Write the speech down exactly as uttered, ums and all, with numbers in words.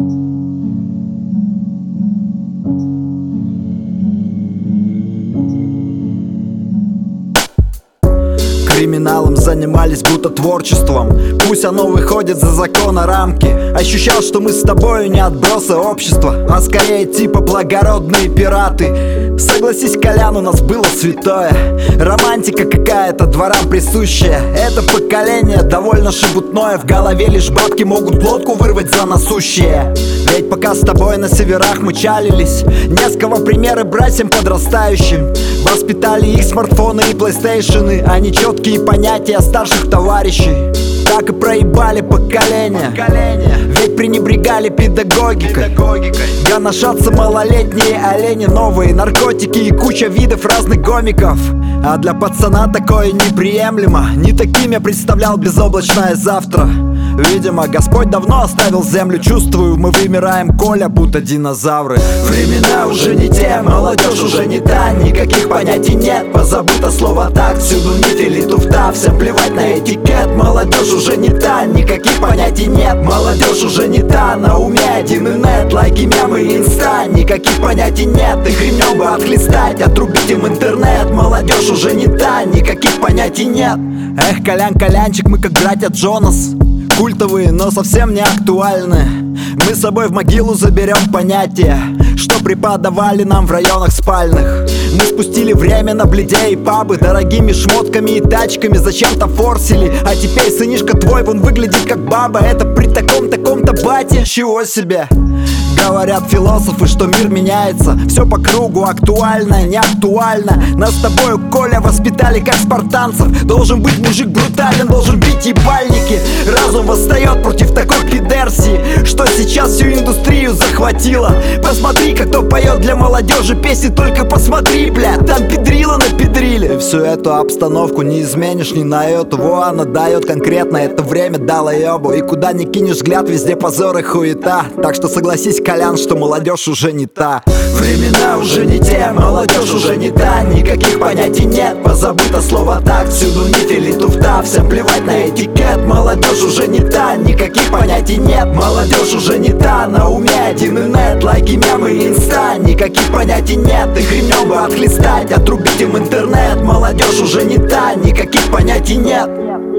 Криминалом занимались будто творчеством. Пусть оно выходит за закона рамки. Ощущал, что мы с тобою не отбросы общества, а скорее типа благородные пираты. Согласись, Колян, у нас было святое. Романтика какая-то дворам присущая. Это поколение довольно шебутное. В голове лишь бабки могут лодку вырвать за насущее. Ведь пока с тобой на северах мы чалились, не с кого примеры братьям подрастающим. Воспитали их смартфоны и плейстейшены, а не четкие понятия старших товарищей. Так и проебали поколение, поколение. Ведь пренебрегали педагогикой, педагогикой. Гоношатся малолетние олени, новые наркотики и куча видов разных гомиков. А для пацана такое неприемлемо. Не таким я представлял безоблачное завтра. Видимо, Господь давно оставил землю. Чувствую, мы вымираем, Коля, будто динозавры. Времена уже не те, молодежь уже не та. Никаких понятий нет, позабыто слово так. Всюду нить или туфта, всем плевать на этикет. Молодежь уже не та, никаких понятий нет. Молодежь уже не та, на уме один инет. Лайки, мемы, инста, никаких понятий нет. Их ремнем бы отхлестать, отрубить им интернет. Молодежь уже не та, никаких понятий нет. Эх, Колян, Колянчик, мы как братья Джонас. Культовые, но совсем не актуальны. Мы с собой в могилу заберем понятия, что преподавали нам в районах спальных. Мы спустили время на бледе и пабы, дорогими шмотками и тачками зачем-то форсили. А теперь сынишка твой, вон выглядит как баба. Это при таком-таком-то бате, чего себе. Говорят философы, что мир меняется. Все по кругу, актуально, не актуально. Нас с тобою, Коля, воспитали как спартанцев. Должен быть мужик брутален, должен бить ебальники. Разум восстает против такой пидерсии, что сейчас всю индустрию захватила. Посмотри-ка, кто поет для молодежи песни, только посмотри, бля, там педрила напедрили. Всю эту обстановку не изменишь ни на йоту. Во, она дает конкретно, это время дало ебу. И куда ни кинешь взгляд, везде позор и хуета. Так что согласись, Колян, что молодежь уже не та. Времена уже не те, молодежь уже не та. Никаких понятий нет, позабыто слово так. Всюду нить или туфта, всем плевать на этикет. Молодежь уже не та, никаких понятий нет. Молодежь уже не та, на уме один инет. Лайки, мемы, инста, никаких понятий нет. Их ремнем бы отхлестать, отрубить им интернет. Молодежь уже не та, никаких понятий нет.